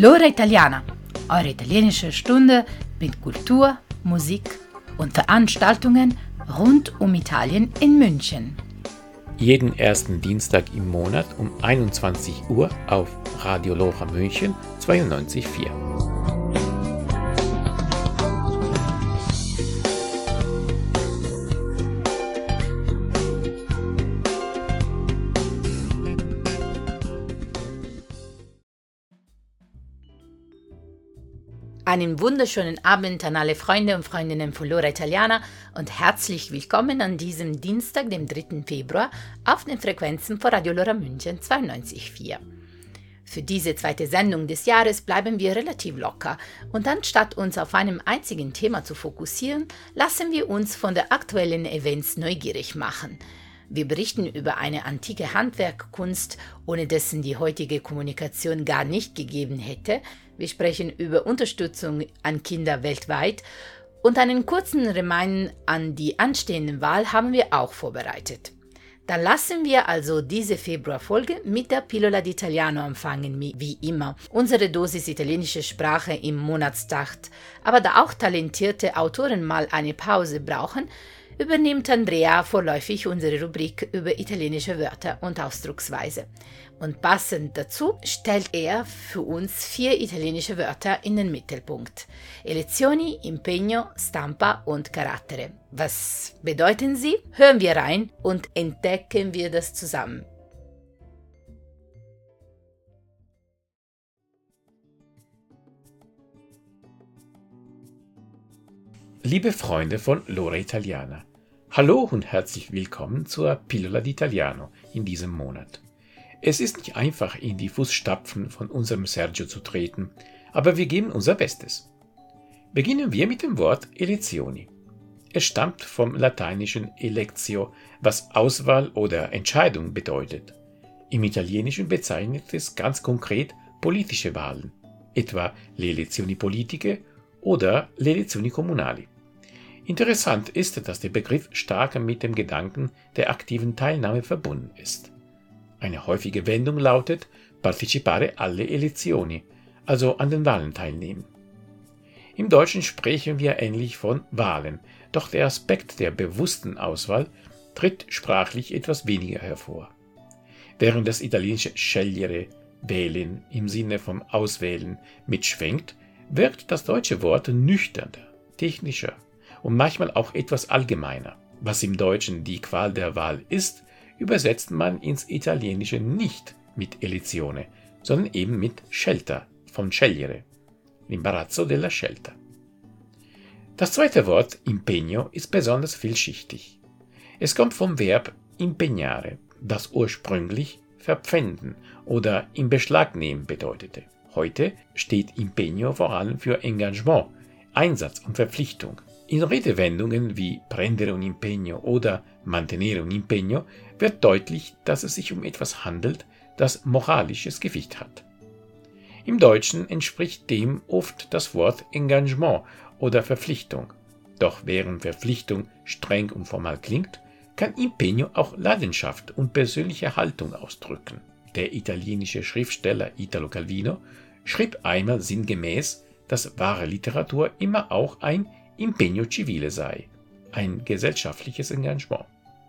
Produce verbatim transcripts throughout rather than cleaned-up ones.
L'ora Italiana, eure italienische Stunde mit Kultur, Musik und Veranstaltungen rund um Italien in München. Jeden ersten Dienstag im Monat um einundzwanzig Uhr auf Radio Lora München zweiundneunzig Komma vier. Einen wunderschönen Abend an alle Freunde und Freundinnen von L'ora Italiana und herzlich willkommen an diesem Dienstag, dem dritten Februar, auf den Frequenzen von Radio Lora München zweiundneunzig Komma vier. Für diese zweite Sendung des Jahres bleiben wir relativ locker und anstatt uns auf einem einzigen Thema zu fokussieren, lassen wir uns von der aktuellen Events neugierig machen. Wir berichten über eine antike Handwerkkunst, ohne dessen die heutige Kommunikation gar nicht gegeben hätte. Wir sprechen über Unterstützung an Kinder weltweit und einen kurzen Reminder an die anstehende Wahl haben wir auch vorbereitet. Dann lassen wir also diese Februarfolge mit der Pillola d'Italiano anfangen, wie immer. Unsere Dosis italienische Sprache im Monatstakt. Aber da auch talentierte Autoren mal eine Pause brauchen, übernimmt Andrea vorläufig unsere Rubrik über italienische Wörter und Ausdrucksweise. Und passend dazu stellt er für uns vier italienische Wörter in den Mittelpunkt. Elezioni, Impegno, Stampa und Carattere. Was bedeuten sie? Hören wir rein und entdecken wir das zusammen. Liebe Freunde von L'ora Italiana, hallo und herzlich willkommen zur Pillola d'Italiano in diesem Monat. Es ist nicht einfach, in die Fußstapfen von unserem Sergio zu treten, aber wir geben unser Bestes. Beginnen wir mit dem Wort Elezioni. Es stammt vom lateinischen electio, was Auswahl oder Entscheidung bedeutet. Im Italienischen bezeichnet es ganz konkret politische Wahlen, etwa le elezioni politiche oder le elezioni comunali. Interessant ist, dass der Begriff stark mit dem Gedanken der aktiven Teilnahme verbunden ist. Eine häufige Wendung lautet partecipare alle elezioni, also an den Wahlen teilnehmen. Im Deutschen sprechen wir ähnlich von Wahlen, doch der Aspekt der bewussten Auswahl tritt sprachlich etwas weniger hervor. Während das italienische scegliere, wählen im Sinne vom Auswählen mitschwenkt, wirkt das deutsche Wort nüchterner, technischer und manchmal auch etwas allgemeiner. Was im Deutschen die Qual der Wahl ist, übersetzt man ins Italienische nicht mit Elezione, sondern eben mit Scelta, von scegliere, l'imbarazzo della scelta. Das zweite Wort, Impegno, ist besonders vielschichtig. Es kommt vom Verb impegnare, das ursprünglich verpfänden oder in Beschlag nehmen bedeutete. Heute steht Impegno vor allem für Engagement, Einsatz und Verpflichtung. In Redewendungen wie prendere un impegno oder mantenere un impegno wird deutlich, dass es sich um etwas handelt, das moralisches Gewicht hat. Im Deutschen entspricht dem oft das Wort Engagement oder Verpflichtung. Doch während Verpflichtung streng und formal klingt, kann Impegno auch Leidenschaft und persönliche Haltung ausdrücken. Der italienische Schriftsteller Italo Calvino schrieb einmal sinngemäß, dass wahre Literatur immer auch ein Impegno civile sei, ein gesellschaftliches Engagement.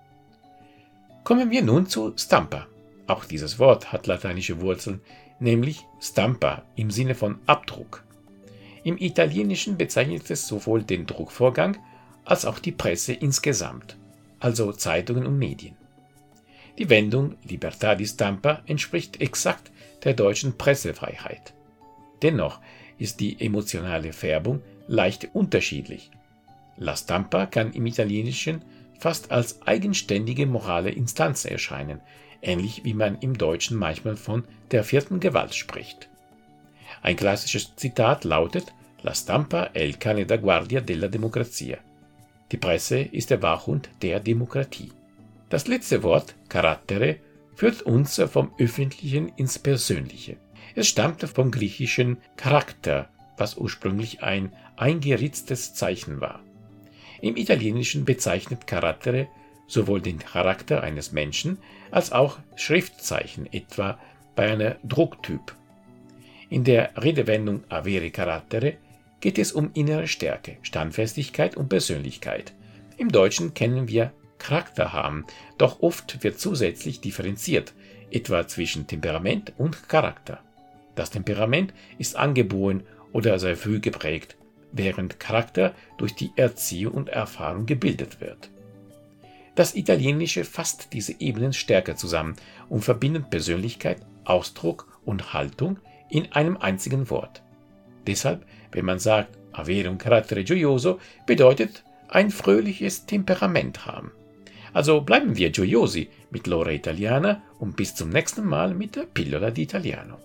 Kommen wir nun zu Stampa. Auch dieses Wort hat lateinische Wurzeln, nämlich Stampa im Sinne von Abdruck. Im Italienischen bezeichnet es sowohl den Druckvorgang als auch die Presse insgesamt, also Zeitungen und Medien. Die Wendung Libertà di Stampa entspricht exakt der deutschen Pressefreiheit. Dennoch ist die emotionale Färbung leicht unterschiedlich. La Stampa kann im Italienischen fast als eigenständige morale Instanz erscheinen, ähnlich wie man im Deutschen manchmal von der vierten Gewalt spricht. Ein klassisches Zitat lautet: La Stampa è il cane da guardia della democrazia. Die Presse ist der Wachhund der Demokratie. Das letzte Wort, Carattere, führt uns vom Öffentlichen ins Persönliche. Es stammt vom griechischen Charakter, was ursprünglich ein eingeritztes Zeichen war. Im Italienischen bezeichnet Carattere sowohl den Charakter eines Menschen als auch Schriftzeichen, etwa bei einer Drucktyp. In der Redewendung avere carattere geht es um innere Stärke, Standfestigkeit und Persönlichkeit. Im Deutschen kennen wir Charakter haben, doch oft wird zusätzlich differenziert, etwa zwischen Temperament und Charakter. Das Temperament ist angeboren oder sehr früh geprägt, während Charakter durch die Erziehung und Erfahrung gebildet wird. Das Italienische fasst diese Ebenen stärker zusammen und verbindet Persönlichkeit, Ausdruck und Haltung in einem einzigen Wort. Deshalb, wenn man sagt, avere un carattere gioioso, bedeutet ein fröhliches Temperament haben. Also bleiben wir gioiosi mit L'ora Italiana und bis zum nächsten Mal mit der Pillola di Italiano.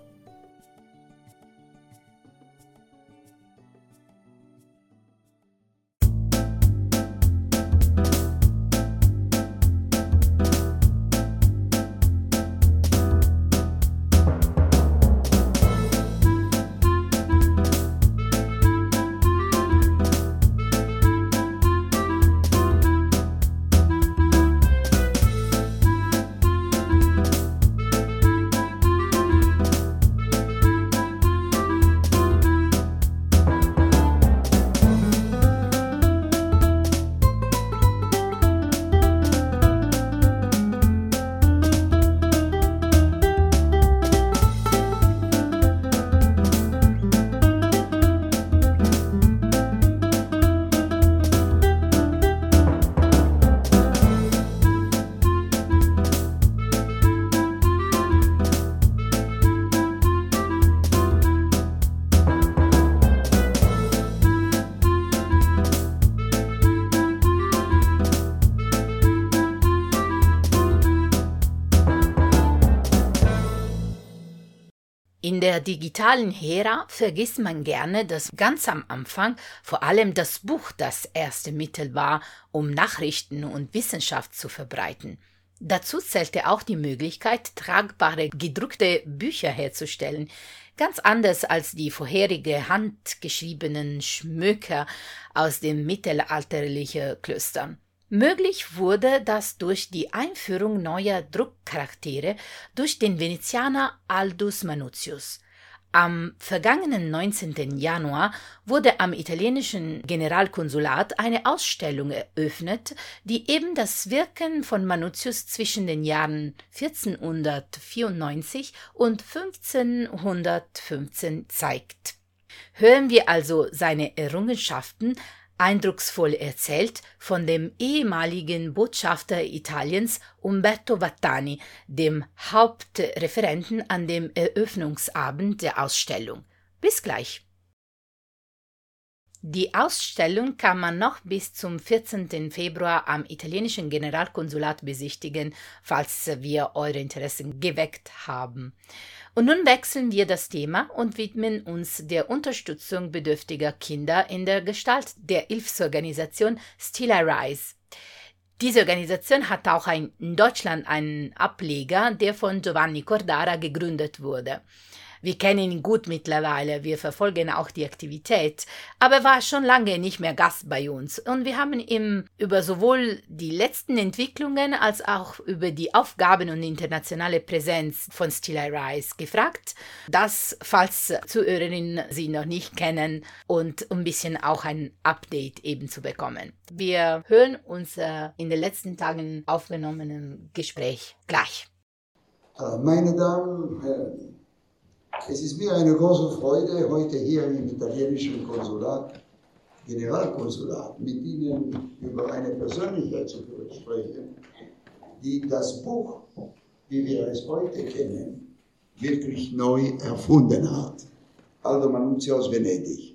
In der digitalen Ära vergisst man gerne, dass ganz am Anfang vor allem das Buch das erste Mittel war, um Nachrichten und Wissenschaft zu verbreiten. Dazu zählte auch die Möglichkeit, tragbare gedruckte Bücher herzustellen, ganz anders als die vorherige handgeschriebenen Schmöker aus den mittelalterlichen Klöstern. Möglich wurde das durch die Einführung neuer Druckcharaktere durch den Venezianer Aldus Manutius. Am vergangenen neunzehnten Januar wurde am italienischen Generalkonsulat eine Ausstellung eröffnet, die eben das Wirken von Manutius zwischen den Jahren vierzehnhundertvierundneunzig und fünfzehnhundertfünfzehn zeigt. Hören wir also seine Errungenschaften eindrucksvoll erzählt von dem ehemaligen Botschafter Italiens Umberto Vattani, dem Hauptreferenten an dem Eröffnungsabend der Ausstellung. Bis gleich. Die Ausstellung kann man noch bis zum vierzehnten Februar am italienischen Generalkonsulat besichtigen, falls wir eure Interessen geweckt haben. Und nun wechseln wir das Thema und widmen uns der Unterstützung bedürftiger Kinder in der Gestalt der Hilfsorganisation Still I Rise. Diese Organisation hat auch ein, in Deutschland einen Ableger, der von Giovanni Cordara gegründet wurde. Wir kennen ihn gut mittlerweile, wir verfolgen auch die Aktivität, aber er war schon lange nicht mehr Gast bei uns und wir haben ihn über sowohl die letzten Entwicklungen als auch über die Aufgaben und internationale Präsenz von Still I Rise gefragt. Das, falls Zuhörerinnen sie noch nicht kennen und ein bisschen auch ein Update eben zu bekommen. Wir hören unser in den letzten Tagen aufgenommenen Gespräch gleich. Meine Damen und Herren, es ist mir eine große Freude, heute hier im italienischen Konsulat, Generalkonsulat, mit Ihnen über eine Persönlichkeit zu sprechen, die das Buch, wie wir es heute kennen, wirklich neu erfunden hat. Aldo Manuzio aus Venedig.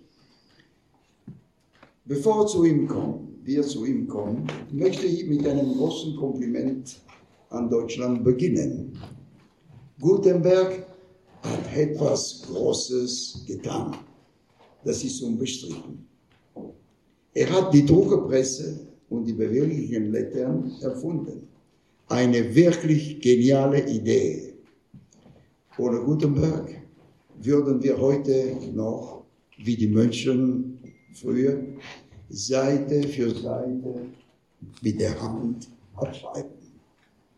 Bevor zu ihm kommen, wir zu ihm kommen, möchte ich mit einem großen Kompliment an Deutschland beginnen. Gutenberg hat etwas Großes getan. Das ist unbestritten. Er hat die Druckerpresse und die beweglichen Lettern erfunden. Eine wirklich geniale Idee. Ohne Gutenberg würden wir heute noch, wie die Mönche früher, Seite für Seite mit der Hand abschreiben.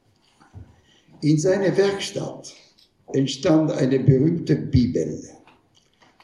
In seiner Werkstatt entstand eine berühmte Bibel,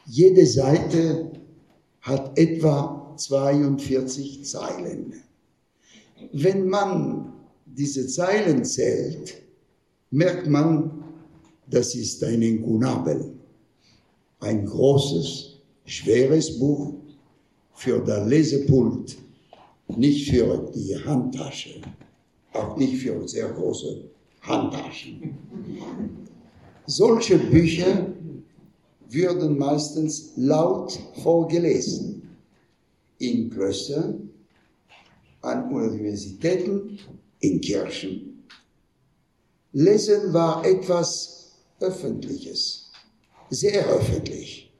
Jede Seite hat etwa zweiundvierzig Zeilen. Wenn man diese Zeilen zählt, merkt man, das ist ein Inkunabel, ein großes, schweres Buch für das Lesepult, nicht für die Handtasche, auch nicht für sehr große Handtaschen. Solche Bücher würden meistens laut vorgelesen, in Klöstern, an Universitäten, in Kirchen. Lesen war etwas Öffentliches, sehr öffentlich.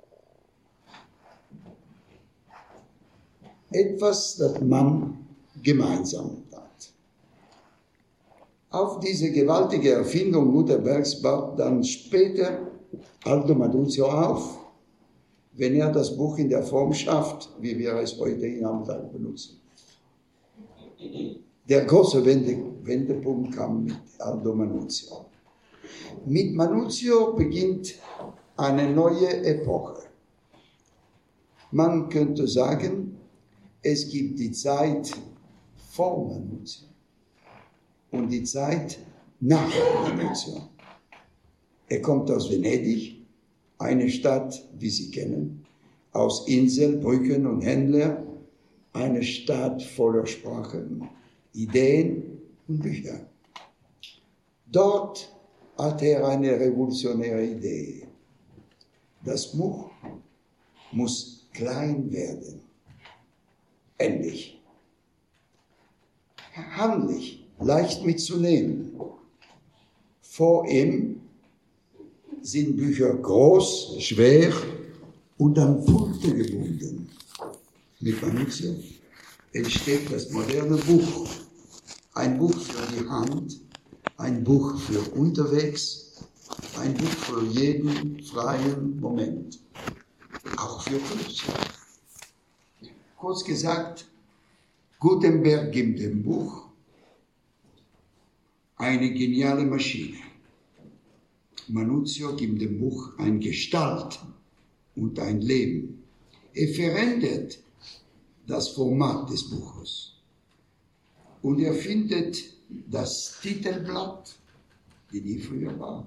Etwas, das man gemeinsam tat. Auf diese gewaltige Erfindung Gutenbergs baut dann später Aldo Manuzio auf, wenn er das Buch in der Form schafft, wie wir es heute in Amtag benutzen. Der große Wende, Wendepunkt kam mit Aldo Manuzio. Mit Manuzio beginnt eine neue Epoche. Man könnte sagen, es gibt die Zeit vor Manuzio und die Zeit nach Manuzio. Er kommt aus Venedig, eine Stadt, wie Sie kennen, aus Insel, Brücken und Händler, eine Stadt voller Sprachen, Ideen und Bücher. Dort hat er eine revolutionäre Idee. Das Buch muss klein werden. Endlich. Handlich, leicht mitzunehmen. Vor ihm sind Bücher groß, schwer und an Pulte gebunden. Mit Manuzio entsteht das moderne Buch. Ein Buch für die Hand, ein Buch für unterwegs, ein Buch für jeden freien Moment. Auch für Künstler. Kurz gesagt, Gutenberg gibt dem Buch eine geniale Maschine. Manuzio gibt dem Buch eine Gestalt und ein Leben. Er verändert das Format des Buches. Und er findet das Titelblatt, die nie früher war,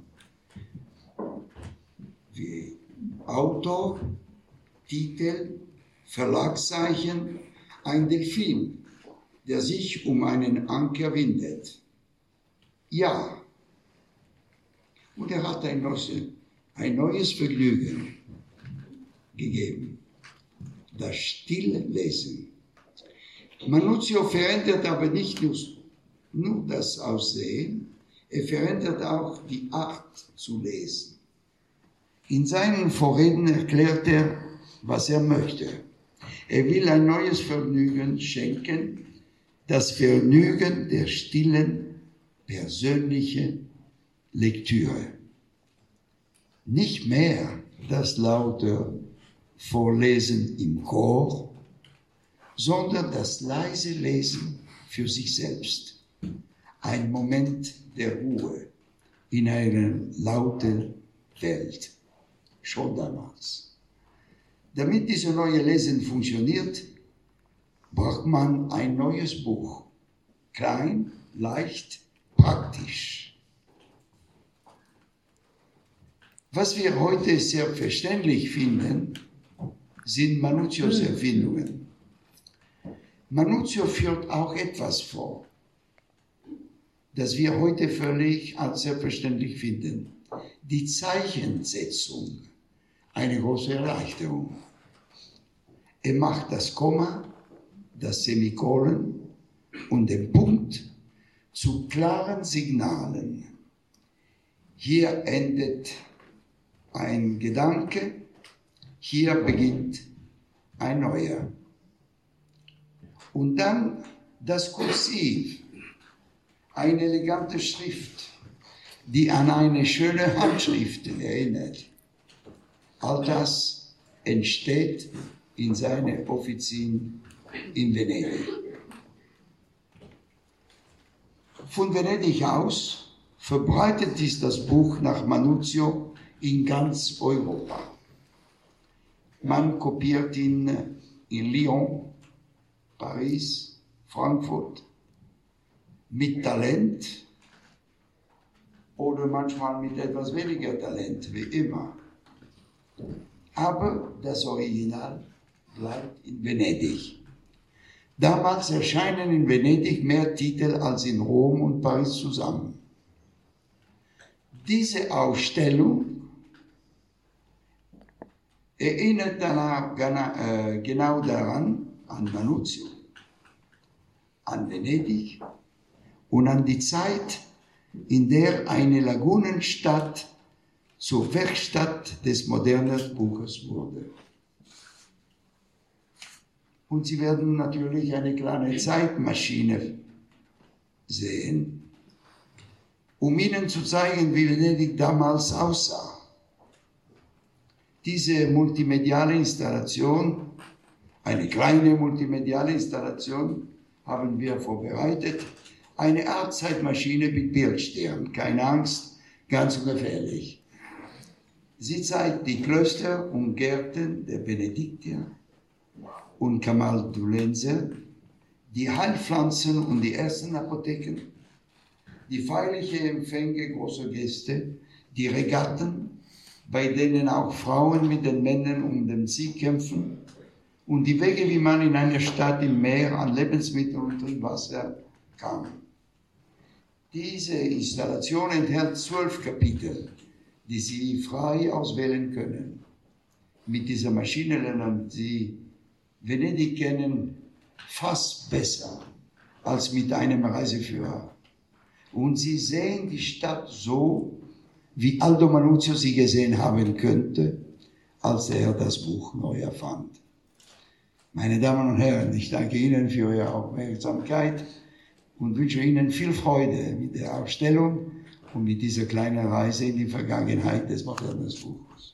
wie Autor, Titel, Verlagszeichen, ein Delfin, der sich um einen Anker windet. Ja. Und er hat ein neues, ein neues Vergnügen gegeben. Das Stilllesen. Manuzio verändert aber nicht nur, nur das Aussehen, er verändert auch die Art zu lesen. In seinen Vorreden erklärt er, was er möchte. Er will ein neues Vergnügen schenken, das Vergnügen der stillen, persönlichen Lektüre. Nicht mehr das laute Vorlesen im Chor, sondern das leise Lesen für sich selbst. Ein Moment der Ruhe in einer lauten Welt. Schon damals. Damit diese neue Lesen funktioniert, braucht man ein neues Buch. Klein, leicht, praktisch. Was wir heute selbstverständlich finden, sind Manuzios Erfindungen. Manuzio führt auch etwas vor, das wir heute völlig als selbstverständlich finden. Die Zeichensetzung, eine große Erleichterung. Er macht das Komma, das Semikolon und den Punkt zu klaren Signalen. Hier endet ein Gedanke, hier beginnt ein neuer. Und dann das Kursiv, eine elegante Schrift, die an eine schöne Handschrift erinnert. All das entsteht in seiner Offizin in Venedig. Von Venedig aus verbreitet ist das Buch nach Manuzio in ganz Europa. Man kopiert ihn in Lyon, Paris, Frankfurt, mit Talent oder manchmal mit etwas weniger Talent, wie immer. Aber das Original bleibt in Venedig. Damals erscheinen in Venedig mehr Titel als in Rom und Paris zusammen. Diese Ausstellung erinnert danach, äh, genau daran, an Manuzio, an Venedig und an die Zeit, in der eine Lagunenstadt zur Werkstatt des modernen Buches wurde. Und Sie werden natürlich eine kleine Zeitmaschine sehen, um Ihnen zu zeigen, wie Venedig damals aussah. Diese multimediale Installation, eine kleine multimediale Installation, haben wir vorbereitet. Eine Art Zeitmaschine mit Bildschirm, keine Angst, ganz ungefährlich. Sie zeigt die Klöster und Gärten der Benediktier und Kamaldulenser, die Heilpflanzen und die ersten Apotheken, die feierliche Empfänge großer Gäste, die Regatten, bei denen auch Frauen mit den Männern um den Sieg kämpfen, und die Wege, wie man in einer Stadt im Meer an Lebensmitteln und Trinkwasser kam. Diese Installation enthält zwölf Kapitel, die Sie frei auswählen können. Mit dieser Maschine lernen Sie Venedig kennen fast besser als mit einem Reiseführer. Und Sie sehen die Stadt so, wie Aldo Manuzio sie gesehen haben könnte, als er das Buch neu erfand. Meine Damen und Herren, ich danke Ihnen für Ihre Aufmerksamkeit und wünsche Ihnen viel Freude mit der Ausstellung und mit dieser kleinen Reise in die Vergangenheit des modernen Buches.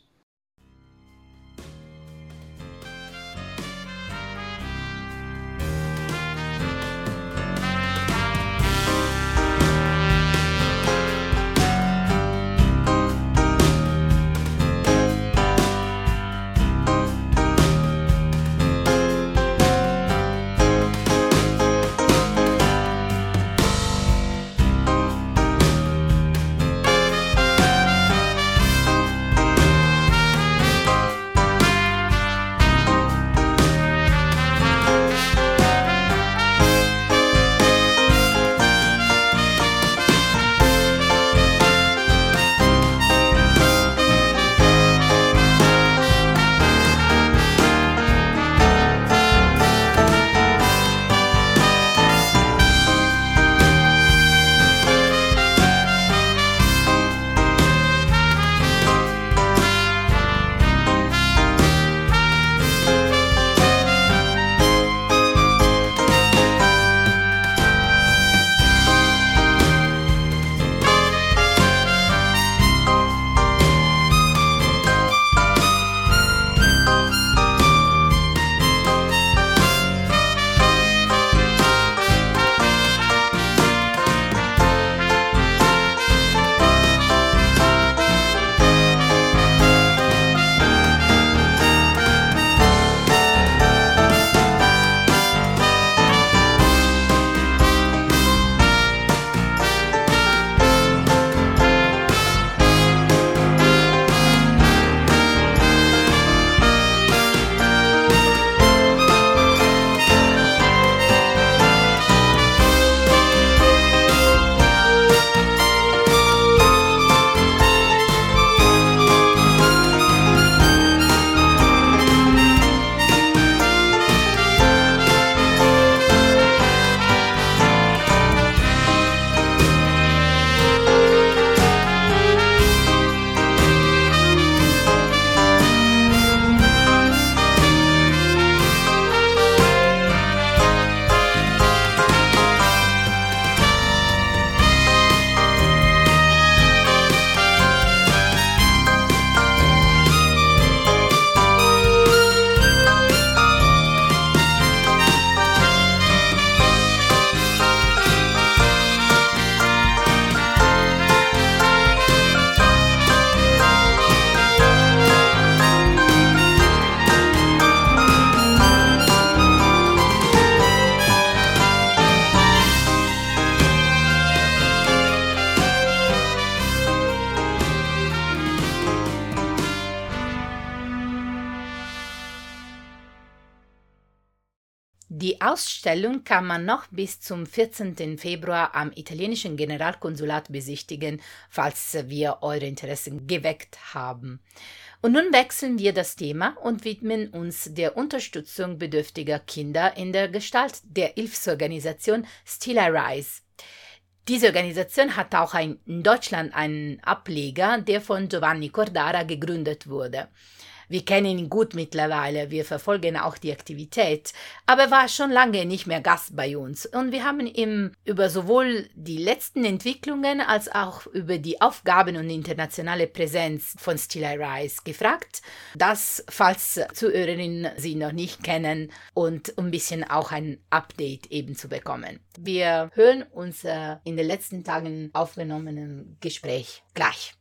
Die Ausstellung kann man noch bis zum vierzehnten Februar am italienischen Generalkonsulat besichtigen, falls wir eure Interessen geweckt haben. Und nun wechseln wir das Thema und widmen uns der Unterstützung bedürftiger Kinder in der Gestalt der Hilfsorganisation Still I Rise. Diese Organisation hat auch ein, in Deutschland einen Ableger, der von Giovanni Cordara gegründet wurde. Wir kennen ihn gut mittlerweile, wir verfolgen auch die Aktivität, aber er war schon lange nicht mehr Gast bei uns und wir haben ihn über sowohl die letzten Entwicklungen als auch über die Aufgaben und internationale Präsenz von Still I Rise gefragt. Das, falls Zuhörerinnen sie noch nicht kennen und ein bisschen auch ein Update eben zu bekommen. Wir hören unser in den letzten Tagen aufgenommenen Gespräch gleich.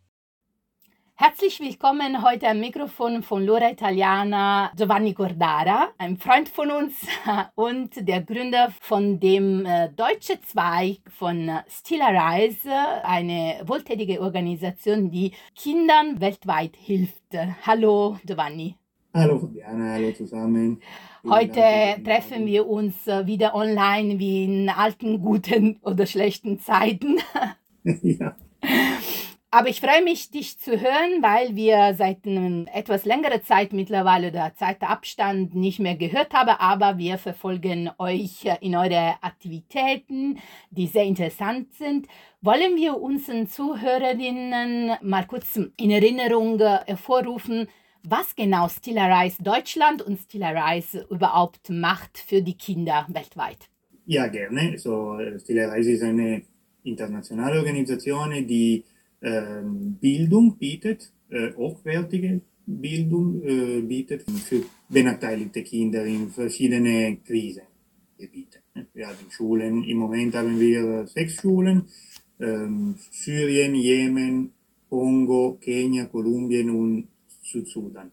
Herzlich willkommen heute am Mikrofon von L'Ora Italiana Giovanni Cordara, ein Freund von uns und der Gründer von dem äh, deutschen Zweig von Still I Rise, eine wohltätige Organisation, die Kindern weltweit hilft. Hallo Giovanni. Hallo Fabiana, hallo zusammen. Heute treffen wir uns wieder online wie in alten, guten oder schlechten Zeiten. Ja. Aber ich freue mich, dich zu hören, weil wir seit einer etwas längerer Zeit mittlerweile oder Zeitabstand nicht mehr gehört haben, aber wir verfolgen euch in eure Aktivitäten, die sehr interessant sind. Wollen wir unseren Zuhörerinnen mal kurz in Erinnerung hervorrufen, was genau Still I Rise Deutschland und Still I Rise überhaupt macht für die Kinder weltweit? Ja, gerne. So, Still I Rise ist eine internationale Organisation, die ähm, Bildung bietet, äh, hochwertige Bildung äh, bietet für benachteiligte Kinder in verschiedenen Krisengebieten. Wir haben Schulen, im Moment haben wir sechs Schulen, ähm, Syrien, Jemen, Kongo, Kenia, Kolumbien und Südsudan.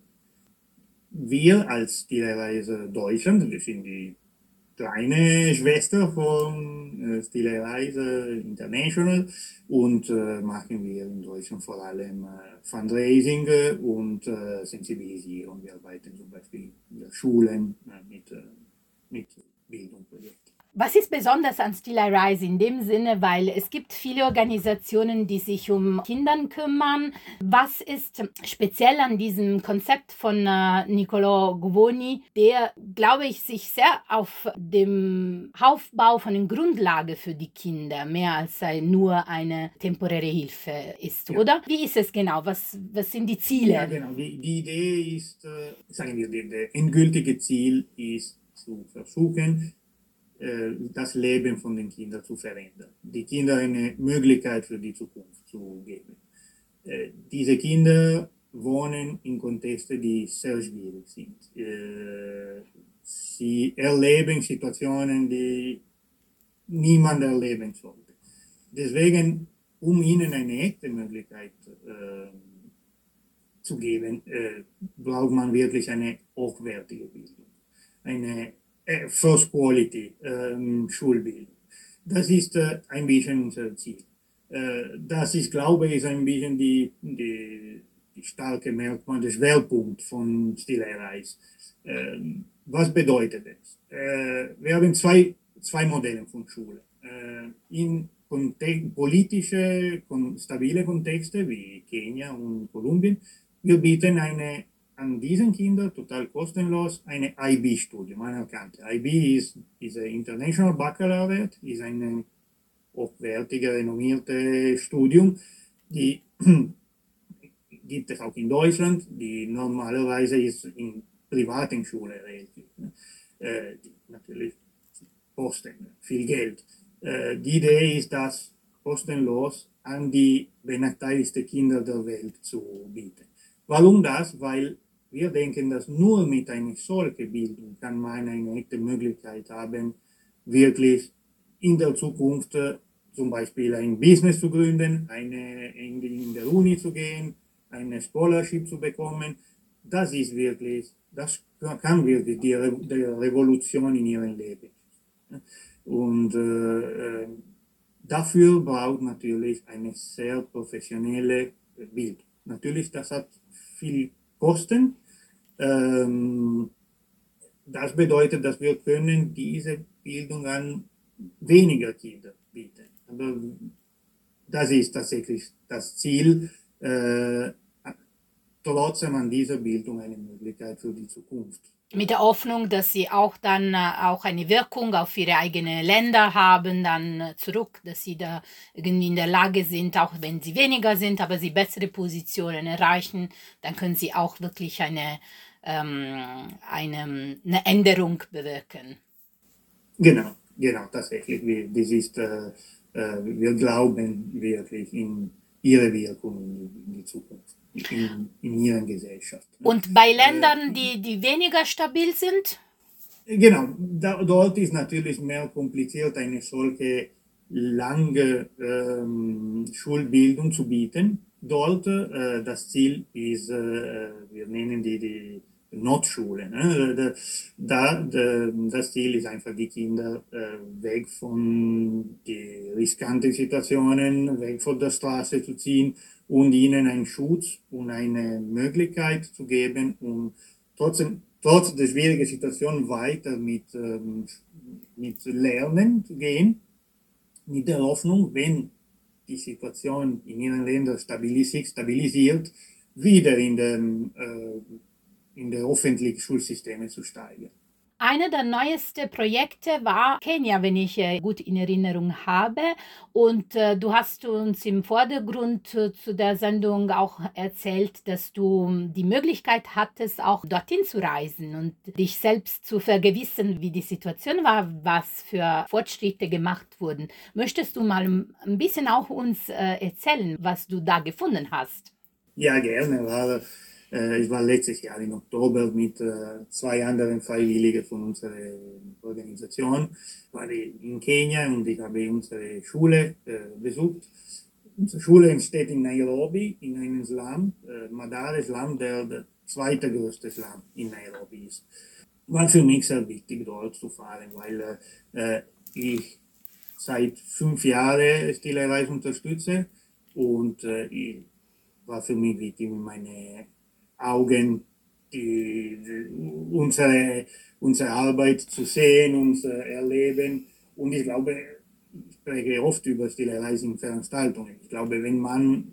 Wir als Still I Rise Deutschland, wir sind die kleine Schwester von äh, Still I Rise International und äh, machen wir in Deutschland vor allem äh, Fundraising und äh, Sensibilisierung. Wir arbeiten zum Beispiel in der Schulen äh, mit, äh, mit Bildungsprojekten. Was ist besonders an Still I Rise in dem Sinne, weil es gibt viele Organisationen, die sich um Kinder kümmern. Was ist speziell an diesem Konzept von äh, Niccolò Govoni, der, glaube ich, sich sehr auf dem Aufbau von einer Grundlage für die Kinder mehr als nur eine temporäre Hilfe ist, ja. Oder? Wie ist es genau? Was, was sind die Ziele? Ja, genau. Die, die Idee ist, äh, sagen wir, das endgültige Ziel ist zu versuchen, das Leben von den Kindern zu verändern, die Kinder eine Möglichkeit für die Zukunft zu geben. Diese Kinder wohnen in Kontexten, die sehr schwierig sind. Sie erleben Situationen, die niemand erleben sollte. Deswegen, um ihnen eine echte Möglichkeit äh, zu geben, äh, braucht man wirklich eine hochwertige Bildung, eine First Quality ähm, Schulbildung. Das ist äh, ein bisschen unser Ziel. Äh, das ist, glaube ich, ein bisschen die, die, die starke Merkmal, der Schwerpunkt von Still I Rise. Äh, was bedeutet das? Äh, wir haben zwei, zwei Modelle von Schule. Äh, in Kontek- politische, kon- stabile Kontexte wie Kenia und Kolumbien. Wir bieten eine an diesen Kindern total kostenlos eine I B-Studium anerkannt. I B ist diese International Baccalaureate, ist ein hochwertiges, renommiertes Studium, die gibt es auch in Deutschland, die normalerweise ist in privaten Schulen relativ. Äh, die natürlich kosten viel Geld. Äh, die Idee ist, das kostenlos an die benachteiligsten Kinder der Welt zu bieten. Warum das? Weil wir denken, dass nur mit einer solchen Bildung kann man eine echte Möglichkeit haben, wirklich in der Zukunft äh, zum Beispiel ein Business zu gründen, eine, in, in der Uni zu gehen, eine Scholarship zu bekommen. Das ist wirklich, das kann wirklich die, Re die Revolution in ihrem Leben. Und äh, dafür braucht natürlich eine sehr professionelle Bildung. Natürlich, das hat viel Kosten. Ähm, das bedeutet, dass wir können diese Bildung an weniger Kinder bieten. Aber das ist tatsächlich das Ziel, äh, trotzdem an dieser Bildung eine Möglichkeit für die Zukunft. Mit der Hoffnung, dass sie auch dann äh, auch eine Wirkung auf ihre eigenen Länder haben, dann äh, zurück, dass sie da irgendwie in der Lage sind, auch wenn sie weniger sind, aber sie bessere Positionen erreichen, dann können sie auch wirklich eine, ähm, eine, eine Änderung bewirken. Genau, genau, tatsächlich. Wir, das ist, äh, äh, wir glauben wirklich in ihre Wirkung in die Zukunft, in, in ihrer Gesellschaft. Und bei Ländern, die, die weniger stabil sind? Genau, da, dort ist natürlich mehr kompliziert, eine solche lange ähm, Schulbildung zu bieten. Dort äh, das Ziel ist, äh, wir nennen die, die Notschule. Ne? Da, da, das Ziel ist einfach, die Kinder äh, weg von den riskanten Situationen, weg von der Straße zu ziehen und ihnen einen Schutz und eine Möglichkeit zu geben, um trotzdem, trotz der schwierigen Situation weiter mit, ähm, mit Lernen zu gehen, mit der Hoffnung, wenn die Situation in ihren Ländern stabilisiert, stabilisiert wieder in den äh, in der öffentlichen Schulsysteme zu steigen. Einer der neuesten Projekte war Kenia, wenn ich äh, gut in Erinnerung habe. Und äh, du hast uns im Vordergrund äh, zu der Sendung auch erzählt, dass du die Möglichkeit hattest, auch dorthin zu reisen und dich selbst zu vergewissern, wie die Situation war, was für Fortschritte gemacht wurden. Möchtest du mal ein bisschen auch uns äh, erzählen, was du da gefunden hast? Ja, gerne. War, äh, ich war letztes Jahr im Oktober mit äh, zwei anderen Freiwilligen von unserer Organisation. War in Kenia und ich habe unsere Schule äh, besucht. Unsere Schule steht in Nairobi, in einem Slum, äh, Madare Slum, der der zweite größte Slum in Nairobi ist. War für mich sehr wichtig, dort zu fahren, weil äh, ich seit fünf Jahren Stille Reise unterstütze und äh, ich war für mich wichtig, meine Augen die, die, unsere, unsere Arbeit zu sehen, unser Erleben. Und ich glaube, ich spreche oft über Stille Reise in Veranstaltungen. Ich glaube, wenn man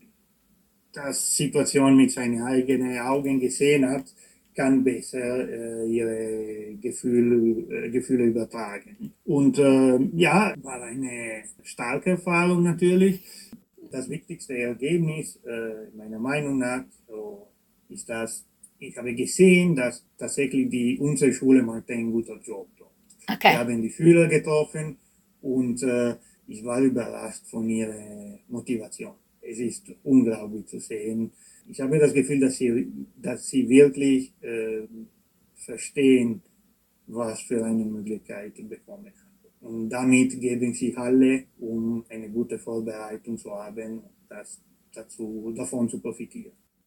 das Situation mit seinen eigenen Augen gesehen hat, kann besser äh, ihre Gefühle, äh, Gefühle übertragen. Und äh, ja, war eine starke Erfahrung natürlich. Das wichtigste Ergebnis, äh, meiner Meinung nach, so, ist, dass ich habe gesehen, dass tatsächlich die, unsere Schule macht einen guten Job dort. Okay. Wir haben die Schüler getroffen und äh, ich war überrascht von ihrer Motivation. Es ist unglaublich zu sehen. Ich habe das Gefühl, dass sie, dass sie wirklich äh, verstehen, was für eine Möglichkeit bekommen. Und damit geben sie alle, um eine gute Vorbereitung zu haben, das dazu, davon zu profitieren.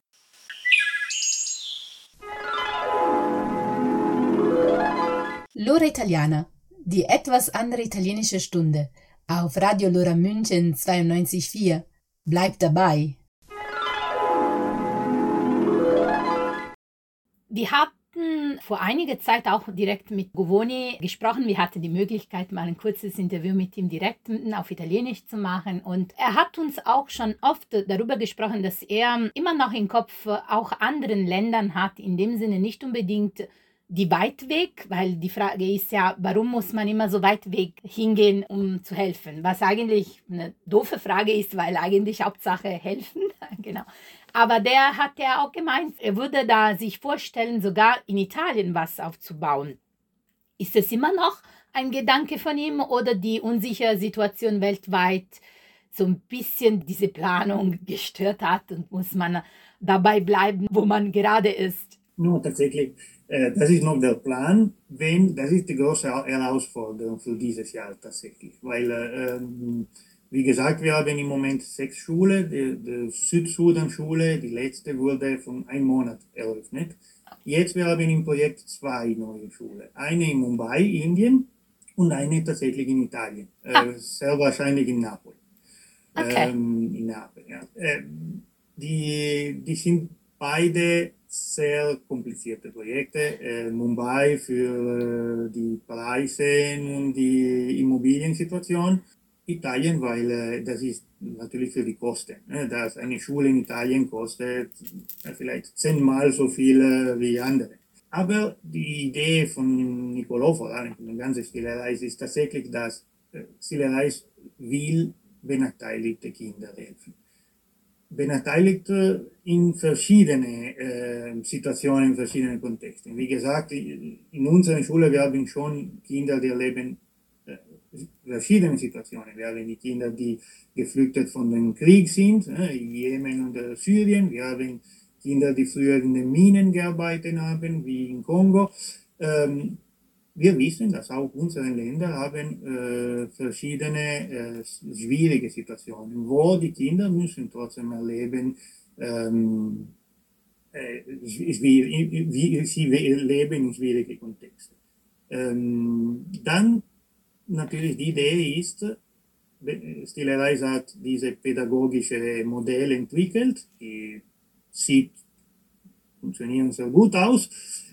L'ora Italiana, die etwas andere italienische Stunde auf Radio Lora München zweiundneunzig Komma vier. Bleibt dabei! Wir hatten vor einiger Zeit auch direkt mit Govoni gesprochen. Wir hatten die Möglichkeit, mal ein kurzes Interview mit ihm direkt auf Italienisch zu machen. Und er hat uns auch schon oft darüber gesprochen, dass er immer noch im Kopf auch anderen Ländern hat, in dem Sinne nicht unbedingt die weit weg, weil die Frage ist ja, warum muss man immer so weit weg hingehen, um zu helfen? Was eigentlich eine doofe Frage ist, weil eigentlich Hauptsache helfen. Genau. Aber der hat ja auch gemeint, er würde da sich vorstellen, sogar in Italien was aufzubauen. Ist es immer noch ein Gedanke von ihm oder die unsichere Situation weltweit so ein bisschen diese Planung gestört hat und muss man dabei bleiben, wo man gerade ist? No, tatsächlich, äh, das ist noch der Plan, wenn, das ist die große Herausforderung für dieses Jahr tatsächlich, weil, äh, wie gesagt, wir haben im Moment sechs Schulen, die, die Südsudan-Schule, die letzte wurde von einem Monat eröffnet. Jetzt wir haben im Projekt zwei neue Schulen, eine in Mumbai, Indien und eine tatsächlich in Italien, ah. äh, sehr wahrscheinlich in Napoli. Okay. Ähm, in Napoli, ja. Äh, die, die sind beide sehr komplizierte Projekte. Äh, Mumbai für äh, die Preise und die Immobiliensituation. Italien, weil äh, das ist natürlich für die Kosten. Ne? Dass eine Schule in Italien kostet äh, vielleicht zehnmal so viel äh, wie andere. Aber die Idee von Niccolò, vor allem von der ganzen Stilereis, ist tatsächlich, dass äh, Stilereis will benachteiligte Kinder helfen. Benachteiligte in verschiedene äh, Situationen, in verschiedenen Kontexten. Wie gesagt, in unserer Schule wir haben schon Kinder, die erleben äh, verschiedene Situationen. Wir haben die Kinder, die geflüchtet von dem Krieg sind, äh, in Jemen und äh, Syrien. Wir haben Kinder, die früher in den Minen gearbeitet haben, wie in Kongo. Ähm, Wir wissen, dass auch unsere Länder haben äh, verschiedene äh, schwierige Situationen, wo die Kinder müssen trotzdem erleben, ähm, äh, wie, wie sie leben in schwierigen Kontexten. Ähm, dann natürlich die Idee ist, Stilereis hat diese pädagogische Modell entwickelt, die sieht, funktionieren sehr gut aus.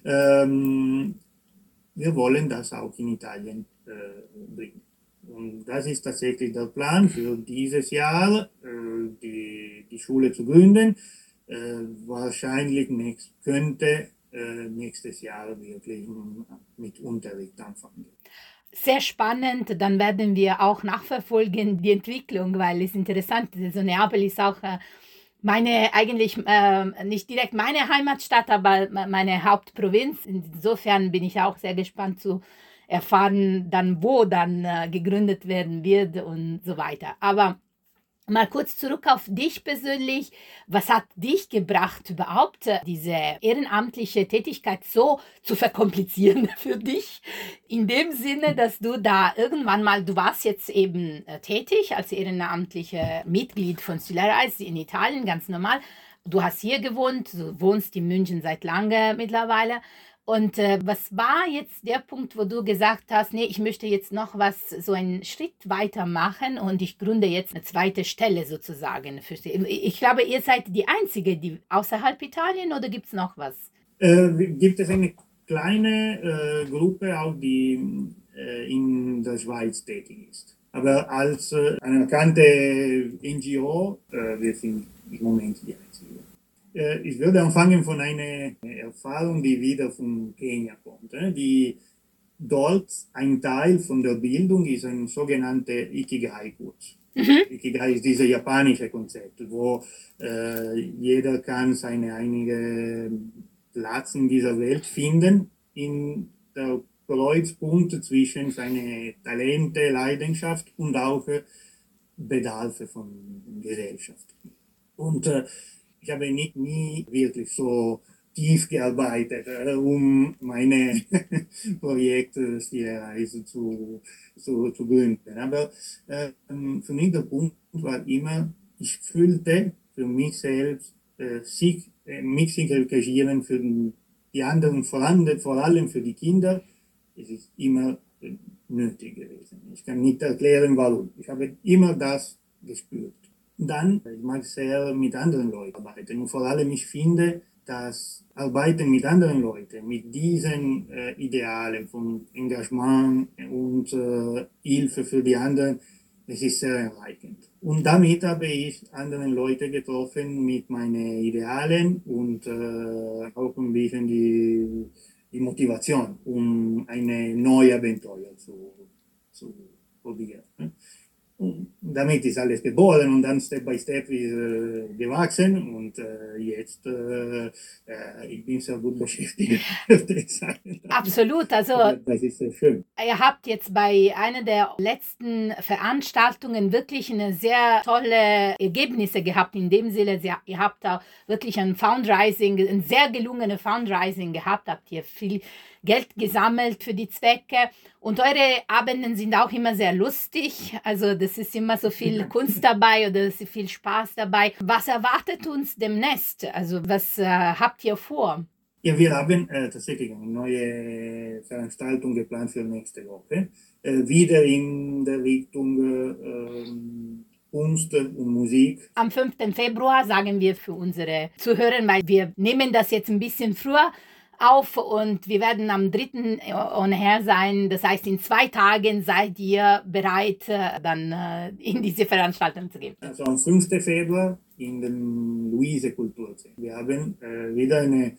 Ähm, Wir wollen das auch in Italien äh, bringen. Und das ist tatsächlich der Plan für dieses Jahr, äh, die, die Schule zu gründen. Äh, wahrscheinlich nächst, könnte äh, nächstes Jahr wirklich mit Unterricht anfangen. Sehr spannend, dann werden wir auch nachverfolgen die Entwicklung, weil es interessant ist. Also Neapel ist auch äh, meine, eigentlich äh, nicht direkt meine Heimatstadt, aber meine Hauptprovinz. Insofern bin ich auch sehr gespannt zu erfahren, dann wo dann äh, gegründet werden wird und so weiter. Aber mal kurz zurück auf dich persönlich. Was hat dich gebracht, überhaupt diese ehrenamtliche Tätigkeit so zu verkomplizieren für dich? In dem Sinne, dass du da irgendwann mal, du warst jetzt eben äh, tätig als ehrenamtliche Mitglied von Stilereis in Italien, ganz normal. Du hast hier gewohnt, du wohnst in München seit lange mittlerweile. Und äh, was war jetzt der Punkt, wo du gesagt hast, nee, ich möchte jetzt noch was, so einen Schritt weiter machen und ich gründe jetzt eine zweite Stelle sozusagen. Für, ich glaube, ihr seid die Einzige, die außerhalb Italien, oder gibt es noch was? Äh, gibt es eine kleine äh, Gruppe, auch die äh, in der Schweiz tätig ist. Aber als äh, anerkannte N G O, äh, wir sind im Moment die Einzige. Ich würde anfangen von einer Erfahrung, die wieder von Kenia kommt. Die dort ein Teil von der Bildung ist ein sogenannter Ikigai-Kurs. Mhm. Ikigai ist dieses japanische Konzept, wo äh, jeder kann seine eigene Platz in dieser Welt finden, in der Kreuzpunkt zwischen seinen Talente, Leidenschaft und auch Bedarfe von Gesellschaft. Und äh, ich habe nicht nie wirklich so tief gearbeitet, äh, um meine Projekte Stilereis zu, zu, zu gründen. Aber äh, für mich der Punkt war immer, ich fühlte für mich selbst, äh, sich, äh, mich sich engagieren für die anderen, vor allem, vor allem für die Kinder. Es ist immer äh, nötig gewesen. Ich kann nicht erklären, warum. Ich habe immer das gespürt. Dann, ich mag sehr mit anderen Leuten arbeiten und vor allem ich finde, dass Arbeiten mit anderen Leuten, mit diesen äh, Idealen von Engagement und äh, Hilfe für die anderen, es ist sehr erreichend. Und damit habe ich andere Leute getroffen mit meinen Idealen und äh, auch ein bisschen die, die Motivation, um eine neue Abenteuer zu, zu probieren. Und damit ist alles geboren und dann Step by Step ist äh, gewachsen und äh, jetzt äh, äh, ich bin sehr gut beschäftigt. Absolut, also das ist sehr schön. Ihr habt jetzt bei einer der letzten Veranstaltungen wirklich eine sehr tolle Ergebnisse gehabt, in dem Sinne, ihr habt da wirklich ein Fundraising, ein sehr gelungenes Fundraising gehabt, habt ihr viel Geld gesammelt für die Zwecke und eure Abenden sind auch immer sehr lustig, also das ist immer so viel Kunst dabei oder es ist viel Spaß dabei. Was erwartet uns demnächst? Also was äh, habt ihr vor? Ja, wir haben äh, tatsächlich eine neue Veranstaltung geplant für nächste Woche. Äh, wieder in der Richtung äh, Kunst und Musik. Am fünften Februar sagen wir für unsere Zuhörer, weil wir nehmen das jetzt ein bisschen früher auf und wir werden am dritten on air sein. Das heißt, in zwei Tagen seid ihr bereit, dann in diese Veranstaltung zu gehen. Also am fünften Februar in dem Luise Kulturzentrum. Wir haben äh, wieder eine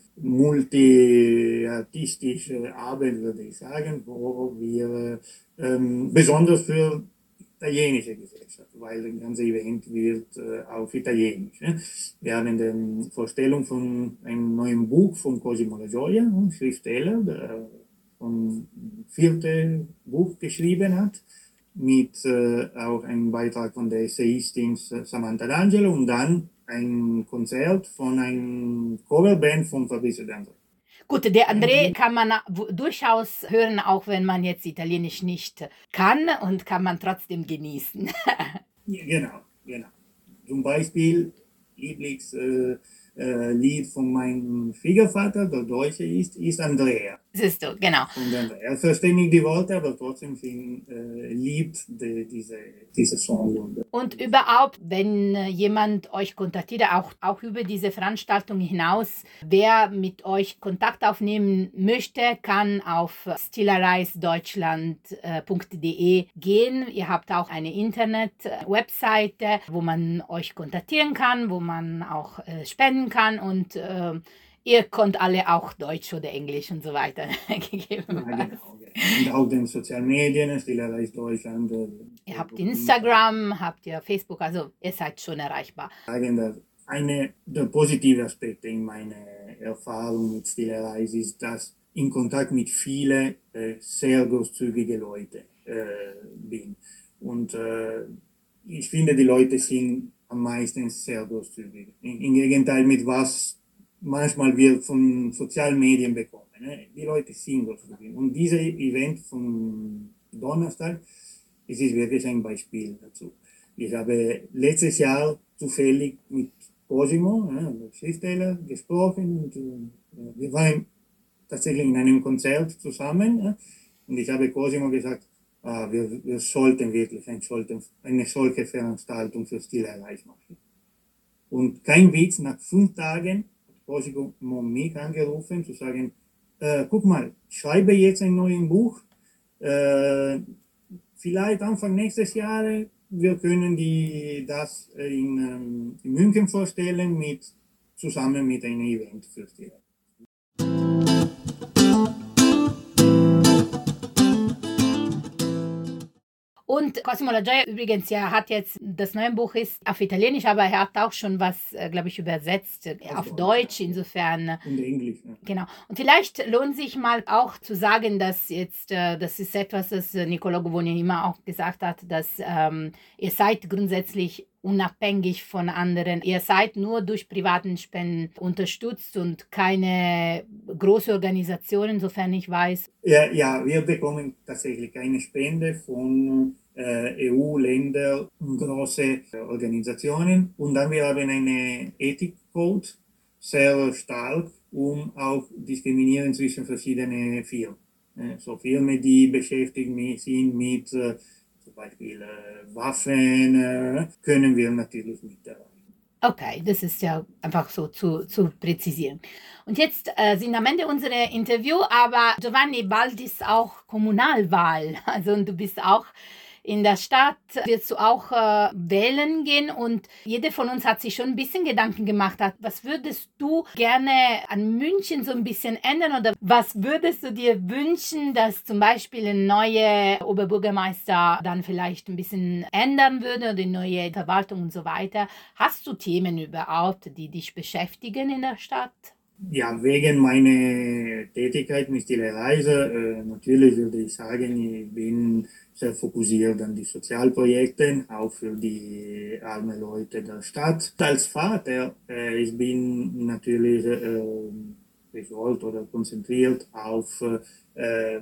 multiartistische Arbeit, würde ich sagen, wo wir ähm, besonders für italienische Gesellschaft, weil das ganze Event wird äh, auf Italienisch. Ne? Wir haben die Vorstellung von einem neuen Buch von Cosimo La Gioia, ein Schriftsteller, der ein viertes Buch geschrieben hat, mit äh, auch einem Beitrag von der Essayistin Samantha D'Angelo und dann ein Konzert von einer Coverband von Fabrizio De André. Gut, der André kann man durchaus hören, auch wenn man jetzt Italienisch nicht kann und kann man trotzdem genießen. Genau, genau. Zum Beispiel Lieblingslied äh, äh, von meinem Schwiegervater, der Deutsche ist, ist Andrea. Siehst du, genau. Und Andrea. Er versteht nicht die Worte, aber trotzdem find, äh, liebt die, diese, diese Song. Und überhaupt, wenn jemand euch kontaktiert, auch, auch über diese Veranstaltung hinaus, wer mit euch Kontakt aufnehmen möchte, kann auf stillareisdeutschland punkt de gehen. Ihr habt auch eine Internet-Webseite, wo man euch kontaktieren kann, wo man auch äh, spenden kann und äh, ihr könnt alle auch Deutsch oder Englisch und so weiter gegeben. Ja, genau, genau. Und auch den sozialen Medien, Stillareis Deutschland. Ihr habt Instagram, habt ihr Facebook, also ihr seid schon erreichbar. Einer der positiven Aspekte in meiner Erfahrung mit Stillareis ist, dass ich in Kontakt mit vielen äh, sehr großzügigen Leuten äh, bin. Und äh, ich finde, die Leute sind am meisten sehr großzügig. Im Gegenteil mit was manchmal wir von sozialen Medien bekommen. Ne? Die Leute sind großzügig. Und dieses Event vom Donnerstag, es ist wirklich ein Beispiel dazu. Ich habe letztes Jahr zufällig mit Cosimo, ne, Schriftsteller, gesprochen und äh, wir waren tatsächlich in einem Konzert zusammen. Ne? Und ich habe Cosimo gesagt, ah, wir, wir sollten wirklich ein, sollten eine solche Veranstaltung für Stillareis machen. Und kein Witz, nach fünf Tagen Cosimo mich angerufen, zu sagen, äh, guck mal, ich schreibe jetzt ein neues Buch, äh, vielleicht Anfang nächstes Jahr, wir können die, das in, ähm, in München vorstellen, mit, zusammen mit einem Event für Stillareis. Und Cosimo La Gioia übrigens, ja, hat jetzt, das neue Buch ist auf Italienisch, aber er hat auch schon was, glaube ich, übersetzt auf, auf Deutsch, insofern. Und Englisch, ja. Genau. Und vielleicht lohnt sich mal auch zu sagen, dass jetzt, das ist etwas, das Niccolò Govoni immer auch gesagt hat, dass ähm, ihr seid grundsätzlich unabhängig von anderen. Ihr seid nur durch privaten Spenden unterstützt und keine große Organisation, insofern ich weiß. Ja, ja, wir bekommen tatsächlich eine Spende von äh, E U-Ländern und große Organisationen. Und dann wir haben einen Ethikcode, sehr stark, um auch Diskriminierung zwischen verschiedenen Firmen. Äh, so Firmen, die beschäftigt sind mit äh, zum Beispiel äh, Waffen, äh, können wir natürlich nicht erreichen. Okay, das ist ja einfach so zu, zu präzisieren. Und jetzt äh, sind am Ende unserer Interview, aber Giovanni, bald ist auch Kommunalwahl. Also und du bist auch in der Stadt, wirst du auch äh, wählen gehen und jeder von uns hat sich schon ein bisschen Gedanken gemacht, hat, was würdest du gerne an München so ein bisschen ändern oder was würdest du dir wünschen, dass zum Beispiel ein neuer Oberbürgermeister dann vielleicht ein bisschen ändern würde oder die neue Verwaltung und so weiter. Hast du Themen überhaupt, die dich beschäftigen in der Stadt? Ja, wegen meiner Tätigkeit mit Stillareis, äh, natürlich würde ich sagen, ich bin sehr fokussiert an die Sozialprojekte, auch für die armen Leute der Stadt. Als Vater, äh, ich bin natürlich äh, resollt oder konzentriert auf äh,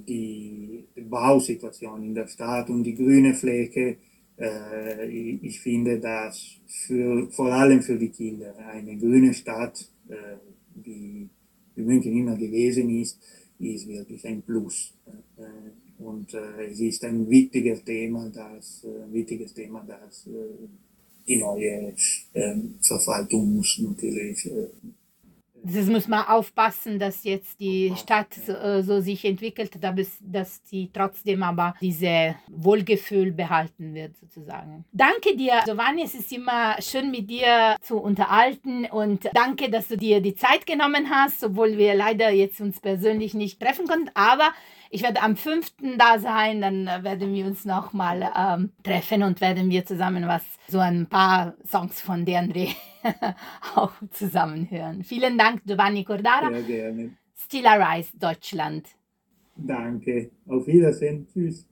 die Bausituation in der Stadt und die grüne Fläche. Äh, ich, ich finde, dass für, vor allem für die Kinder eine grüne Stadt, äh, die wie München immer gewesen ist, ist wirklich ein Plus. Und äh, es ist ein wichtiges Thema, das, äh, wichtiges Thema, das äh, die neue äh, Verwaltung muss natürlich. Äh, Das muss man aufpassen, dass jetzt die Stadt so, äh, so sich entwickelt, dass, dass sie trotzdem aber diese Wohlgefühl behalten wird, sozusagen. Danke dir, Giovanni. Es ist immer schön, mit dir zu unterhalten und danke, dass du dir die Zeit genommen hast, obwohl wir leider jetzt uns persönlich nicht treffen konnten. Aber ich werde am fünften da sein, dann werden wir uns nochmal ähm, treffen und werden wir zusammen was, so ein paar Songs von D. André auch zusammen hören. Vielen Dank, Giovanni Cordara. Sehr gerne. Still Arise, Deutschland. Danke. Auf Wiedersehen. Tschüss.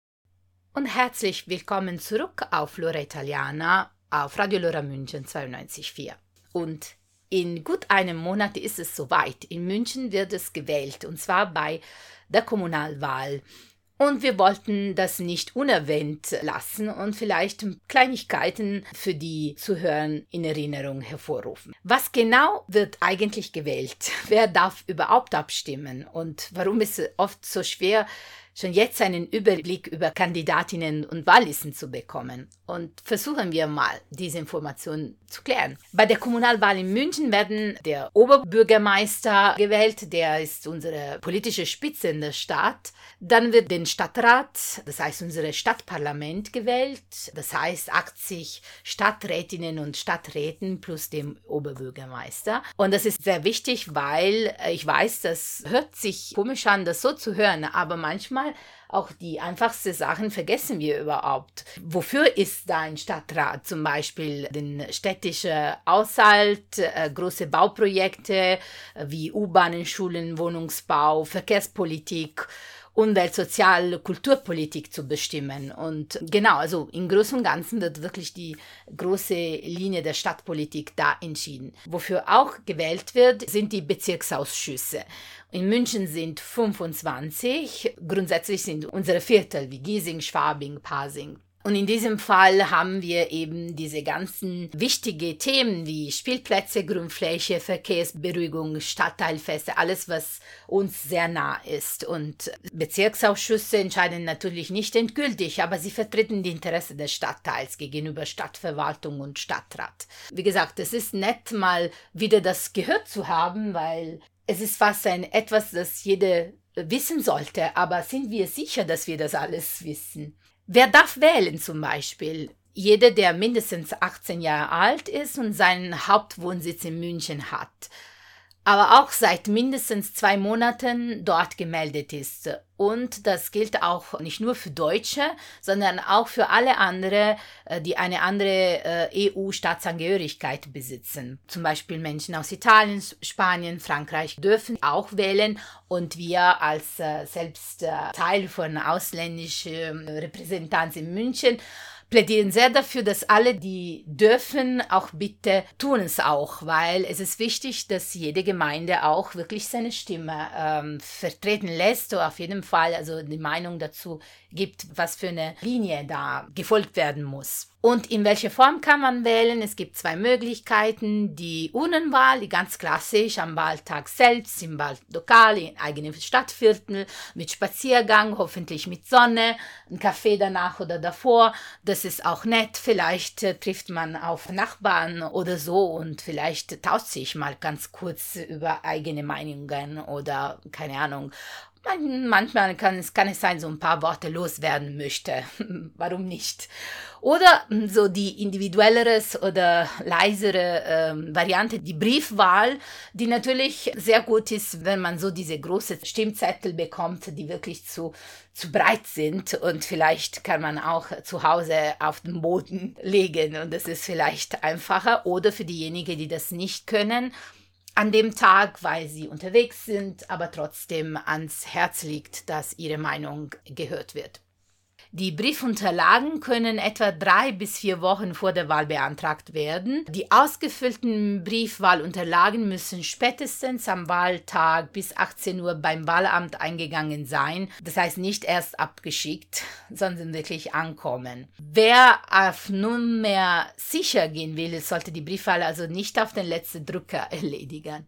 Und herzlich willkommen zurück auf L'Ora Italiana auf Radio Lora München zweiundneunzig Komma vier. Und in gut einem Monat ist es soweit. In München wird es gewählt, und zwar bei der Kommunalwahl. Und wir wollten das nicht unerwähnt lassen und vielleicht Kleinigkeiten für die Zuhörer in Erinnerung hervorrufen. Was genau wird eigentlich gewählt? Wer darf überhaupt abstimmen? Und warum ist es oft so schwer, schon jetzt einen Überblick über Kandidatinnen und Wahllisten zu bekommen? Und versuchen wir mal, diese Informationen zu klären. Bei der Kommunalwahl in München werden der Oberbürgermeister gewählt, der ist unsere politische Spitze in der Stadt. Dann wird der Stadtrat, das heißt unser Stadtparlament gewählt, das heißt achtzig Stadträtinnen und Stadträten plus dem Oberbürgermeister. Und das ist sehr wichtig, weil ich weiß, das hört sich komisch an, das so zu hören, aber manchmal auch die einfachsten Sachen vergessen wir überhaupt. Wofür ist da ein Stadtrat? Zum Beispiel den städtischen Haushalt, äh, große Bauprojekte äh, wie U-Bahnen, Schulen, Wohnungsbau, Verkehrspolitik, Umwelt-, Sozial-, Kulturpolitik zu bestimmen. Und genau, also im Großen und Ganzen wird wirklich die große Linie der Stadtpolitik da entschieden. Wofür auch gewählt wird, sind die Bezirksausschüsse. In München sind fünfundzwanzig, grundsätzlich sind unsere Viertel wie Giesing, Schwabing, Pasing. Und in diesem Fall haben wir eben diese ganzen wichtigen Themen wie Spielplätze, Grünfläche, Verkehrsberuhigung, Stadtteilfeste, alles, was uns sehr nah ist. Und Bezirksausschüsse entscheiden natürlich nicht endgültig, aber sie vertreten die Interessen des Stadtteils gegenüber Stadtverwaltung und Stadtrat. Wie gesagt, es ist nett, mal wieder das gehört zu haben, weil es ist fast ein etwas, das jeder wissen sollte, aber sind wir sicher, dass wir das alles wissen? Wer darf wählen zum Beispiel? Jeder, der mindestens achtzehn Jahre alt ist und seinen Hauptwohnsitz in München hat, aber auch seit mindestens zwei Monaten dort gemeldet ist. Und das gilt auch nicht nur für Deutsche, sondern auch für alle anderen, die eine andere E U-Staatsangehörigkeit besitzen. Zum Beispiel Menschen aus Italien, Spanien, Frankreich dürfen auch wählen. Und wir als selbst Teil von ausländischen Repräsentanz in München plädieren sehr dafür, dass alle, die dürfen, auch bitte tun es auch, weil es ist wichtig, dass jede Gemeinde auch wirklich seine Stimme ähm, vertreten lässt oder auf jeden Fall also die Meinung dazu gibt, was für eine Linie da gefolgt werden muss. Und in welcher Form kann man wählen? Es gibt zwei Möglichkeiten. Die Urnenwahl, die ganz klassisch am Wahltag selbst, im Wahllokal, in eigenen Stadtviertel, mit Spaziergang, hoffentlich mit Sonne, ein Kaffee danach oder davor. Das ist auch nett. Vielleicht äh, trifft man auf Nachbarn oder so und vielleicht tauscht sich mal ganz kurz über eigene Meinungen oder keine Ahnung. Manchmal kann es, kann es sein, so ein paar Worte loswerden möchte. Warum nicht? Oder so die individuelleres oder leisere ähm, Variante, die Briefwahl, die natürlich sehr gut ist, wenn man so diese große Stimmzettel bekommt, die wirklich zu, zu breit sind und vielleicht kann man auch zu Hause auf den Boden legen und das ist vielleicht einfacher. Oder für diejenigen, die das nicht können, an dem Tag, weil sie unterwegs sind, aber trotzdem ans Herz liegt, dass ihre Meinung gehört wird. Die Briefunterlagen können etwa drei bis vier Wochen vor der Wahl beantragt werden. Die ausgefüllten Briefwahlunterlagen müssen spätestens am Wahltag bis achtzehn Uhr beim Wahlamt eingegangen sein. Das heißt nicht erst abgeschickt, sondern wirklich ankommen. Wer auf nunmehr sicher gehen will, sollte die Briefwahl also nicht auf den letzten Drücker erledigen.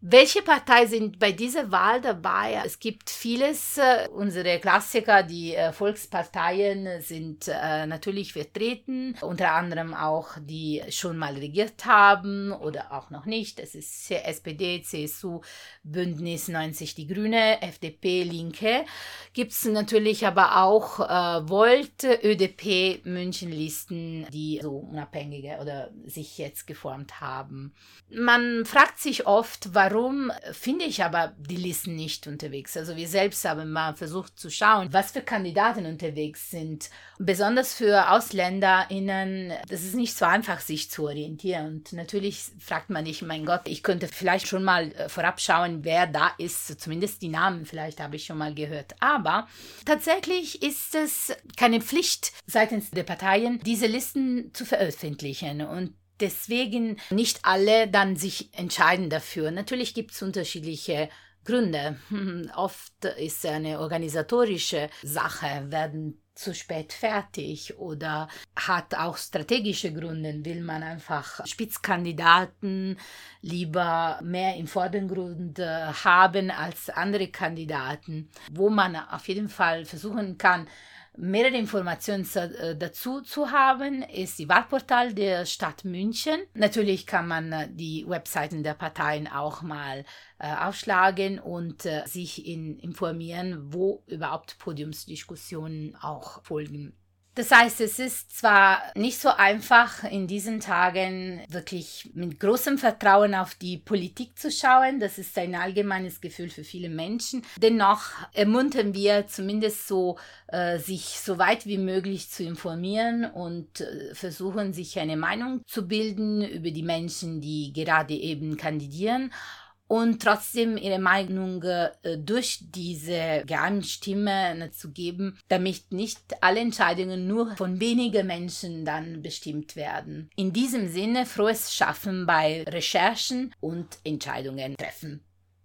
Welche Partei sind bei dieser Wahl dabei? Es gibt vieles. Unsere Klassiker, die Volksparteien, sind äh, natürlich vertreten. Unter anderem auch, die schon mal regiert haben oder auch noch nicht. Es ist S P D, C S U, Bündnis neunzig Die Grüne, F D P, Linke. Gibt es natürlich aber auch äh, Volt, Ö D P, Münchenlisten, die so unabhängige oder sich jetzt geformt haben. Man fragt sich oft, warum finde ich aber die Listen nicht unterwegs. Also wir selbst haben mal versucht zu schauen, was für Kandidaten unterwegs sind. Besonders für AusländerInnen, das ist nicht so einfach, sich zu orientieren. Und natürlich fragt man sich, mein Gott, ich könnte vielleicht schon mal vorab schauen, wer da ist. Zumindest die Namen vielleicht habe ich schon mal gehört. Aber tatsächlich ist es keine Pflicht seitens der Parteien, diese Listen zu veröffentlichen. Und deswegen nicht alle dann sich entscheiden dafür. Natürlich gibt es unterschiedliche Gründe. Oft ist es eine organisatorische Sache, werden zu spät fertig oder hat auch strategische Gründe, will man einfach Spitzkandidaten lieber mehr im Vordergrund haben als andere Kandidaten, wo man auf jeden Fall versuchen kann, mehrere Informationen dazu zu haben, ist die Wahlportal der Stadt München. Natürlich kann man die Webseiten der Parteien auch mal äh, aufschlagen und äh, sich in, informieren, wo überhaupt Podiumsdiskussionen auch folgen. Das heißt, es ist zwar nicht so einfach, in diesen Tagen wirklich mit großem Vertrauen auf die Politik zu schauen. Das ist ein allgemeines Gefühl für viele Menschen. Dennoch ermuntern wir zumindest so, äh, sich so weit wie möglich zu informieren und äh, versuchen, sich eine Meinung zu bilden über die Menschen, die gerade eben kandidieren. Und trotzdem ihre Meinung äh, durch diese Geheimstimme zu geben, damit nicht alle Entscheidungen nur von wenigen Menschen dann bestimmt werden. In diesem Sinne frohes Schaffen bei Recherchen und Entscheidungen treffen.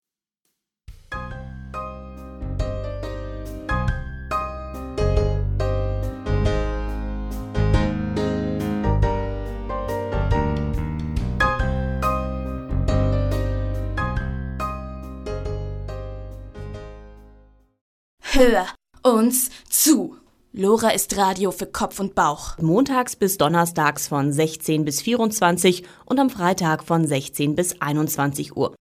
Hör uns zu. Lora ist Radio für Kopf und Bauch. Montags bis donnerstags von sechzehn bis vierundzwanzig und am Freitag von sechzehn bis einundzwanzig Uhr.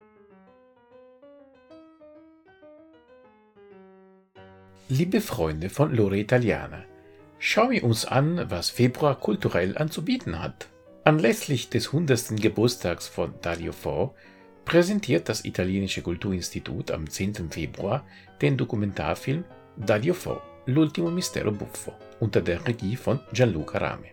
Liebe Freunde von Lora Italiana, schauen wir uns an, was Februar kulturell anzubieten hat. Anlässlich des hundertsten Geburtstags von Dario Fo präsentiert das italienische Kulturinstitut am zehnten Februar den Dokumentarfilm Dario Fo, l'ultimo mistero buffo, unter der Regie von Gianluca Rame.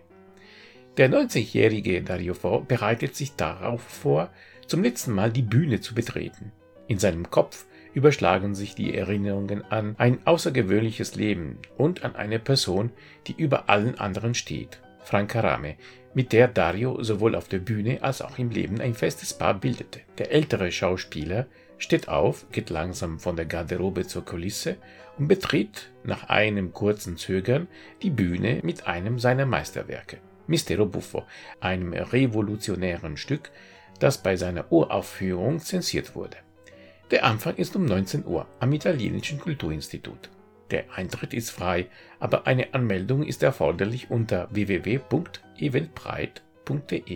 Der neunzigjährige Dario Fo bereitet sich darauf vor, zum letzten Mal die Bühne zu betreten. In seinem Kopf überschlagen sich die Erinnerungen an ein außergewöhnliches Leben und an eine Person, die über allen anderen steht, Franca Rame, mit der Dario sowohl auf der Bühne als auch im Leben ein festes Paar bildete. Der ältere Schauspieler steht auf, geht langsam von der Garderobe zur Kulisse und betritt nach einem kurzen Zögern die Bühne mit einem seiner Meisterwerke, Mistero Buffo, einem revolutionären Stück, das bei seiner Uraufführung zensiert wurde. Der Anfang ist um neunzehn Uhr am italienischen Kulturinstitut. Der Eintritt ist frei, aber eine Anmeldung ist erforderlich unter w w w punkt eventbrite punkt de.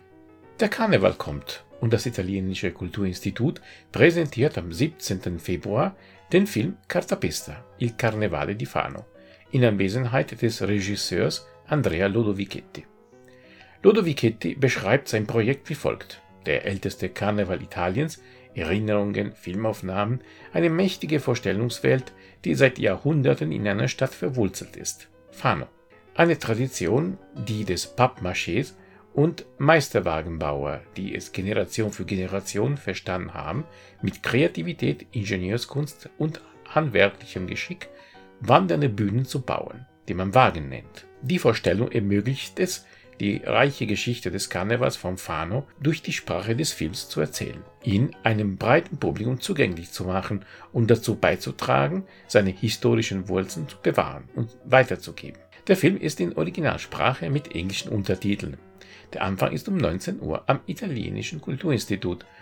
Der Karneval kommt und das italienische Kulturinstitut präsentiert am siebzehnten Februar den Film Cartapesta, Il Carnevale di Fano, in Anwesenheit des Regisseurs Andrea Lodovichetti. Lodovichetti beschreibt sein Projekt wie folgt: Der älteste Karneval Italiens, Erinnerungen, Filmaufnahmen, eine mächtige Vorstellungswelt, die seit Jahrhunderten in einer Stadt verwurzelt ist, Fano. Eine Tradition, die des Pappmachés und Meisterwagenbauer, die es Generation für Generation verstanden haben, mit Kreativität, Ingenieurskunst und handwerklichem Geschick wandernde Bühnen zu bauen, die man Wagen nennt. Die Vorstellung ermöglicht es, die reiche Geschichte des Karnevals vom Fano durch die Sprache des Films zu erzählen, ihn einem breiten Publikum zugänglich zu machen und dazu beizutragen, seine historischen Wurzeln zu bewahren und weiterzugeben. Der Film ist in Originalsprache mit englischen Untertiteln. Der Anfang ist um neunzehn Uhr am italienischen Kulturinstitut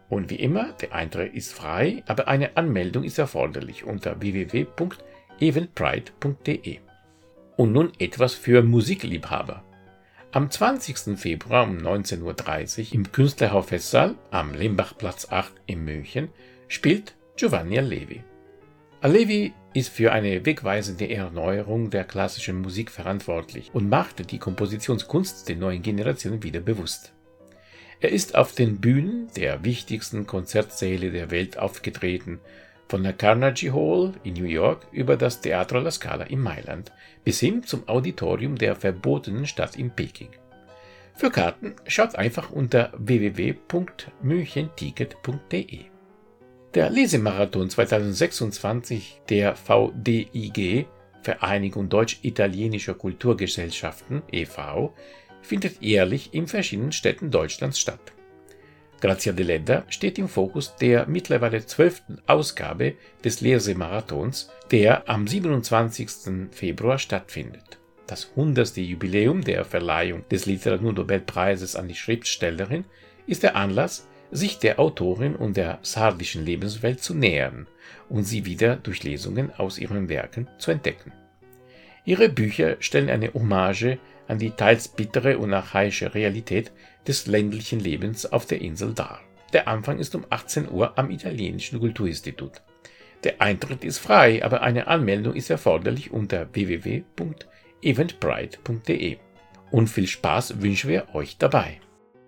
Und wie immer, der Eintritt ist frei, aber eine Anmeldung ist erforderlich unter w w w punkt eventbrite punkt d e. Und nun etwas für Musikliebhaber. Am zwanzigsten Februar um neunzehn Uhr dreißig im Künstlerhaus-Festsaal am Lembachplatz acht in München spielt Giovanni Allevi. Allevi ist für eine wegweisende Erneuerung der klassischen Musik verantwortlich und machte die Kompositionskunst der neuen Generation wieder bewusst. Er ist auf den Bühnen der wichtigsten Konzertsäle der Welt aufgetreten, von der Carnegie Hall in New York über das Teatro alla Scala in Mailand bis hin zum Auditorium der verbotenen Stadt in Peking. Für Karten schaut einfach unter w w w punkt münchenticket punkt d e. Der Lesemarathon zweitausendsechsundzwanzig der V D I G, Vereinigung Deutsch-Italienischer Kulturgesellschaften e V, findet jährlich in verschiedenen Städten Deutschlands statt. Grazia Deledda steht im Fokus der mittlerweile zwölften Ausgabe des Lesemarathons, der am siebenundzwanzigsten Februar stattfindet. Das hundertste Jubiläum der Verleihung des Literaturnobelpreises an die Schriftstellerin ist der Anlass, sich der Autorin und der sardischen Lebenswelt zu nähern und sie wieder durch Lesungen aus ihren Werken zu entdecken. Ihre Bücher stellen eine Hommage an die teils bittere und archaische Realität des ländlichen Lebens auf der Insel dar. Der Anfang ist um achtzehn Uhr am Italienischen Kulturinstitut. Der Eintritt ist frei, aber eine Anmeldung ist erforderlich unter w w w punkt eventbrite punkt d e. Und viel Spaß wünschen wir euch dabei.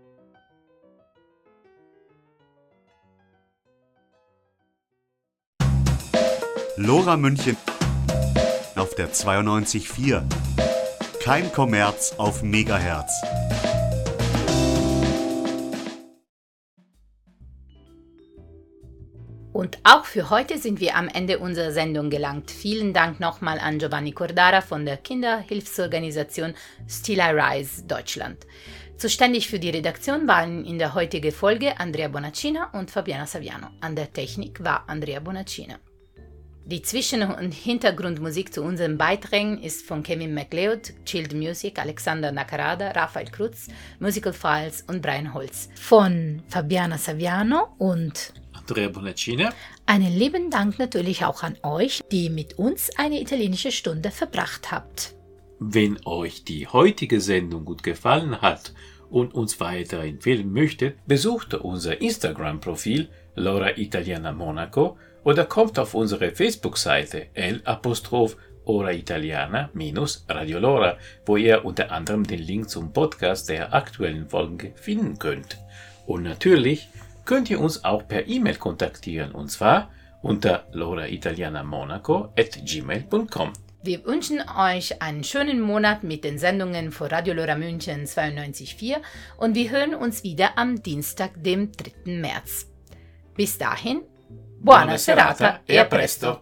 Lora München auf der zweiundneunzig Komma vier. Kein Kommerz auf Megahertz. Und auch für heute sind wir am Ende unserer Sendung gelangt. Vielen Dank nochmal an Giovanni Cordara von der Kinderhilfsorganisation Still I Rise Deutschland. Zuständig für die Redaktion waren in der heutigen Folge Andrea Bonaccina und Fabiana Saviano. An der Technik war Andrea Bonaccina. Die Zwischen- und Hintergrundmusik zu unseren Beiträgen ist von Kevin MacLeod, Chilled Music, Alexander Nakarada, Raphael Krutz, Musical Files und Brian Holz. Von Fabiana Saviano und Andrea Bonaccina. Einen lieben Dank natürlich auch an euch, die mit uns eine italienische Stunde verbracht habt. Wenn euch die heutige Sendung gut gefallen hat und uns weiter empfehlen möchtet, besucht unser Instagram-Profil Lora Italiana Monaco oder kommt auf unsere Facebook-Seite L Ora Italiana minus Radio Lora, wo ihr unter anderem den Link zum Podcast der aktuellen Folge finden könnt. Und natürlich könnt ihr uns auch per E-Mail kontaktieren, und zwar unter loraitalianamonaco at gmail punkt com. Wir wünschen euch einen schönen Monat mit den Sendungen von Radio Lora München zweiundneunzig Komma vier und wir hören uns wieder am Dienstag, dem dritten März. Bis dahin, buona, buona serata e a presto!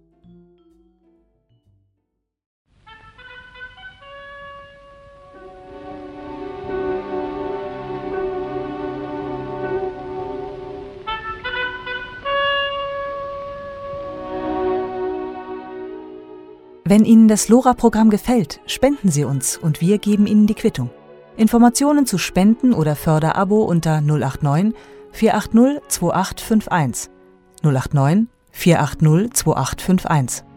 Wenn Ihnen das Lora-Programm gefällt, spenden Sie uns und wir geben Ihnen die Quittung. Informationen zu Spenden oder Förderabo unter null acht neun vier acht null zwei acht fünf eins. null acht neun vier acht null zwei acht fünf eins.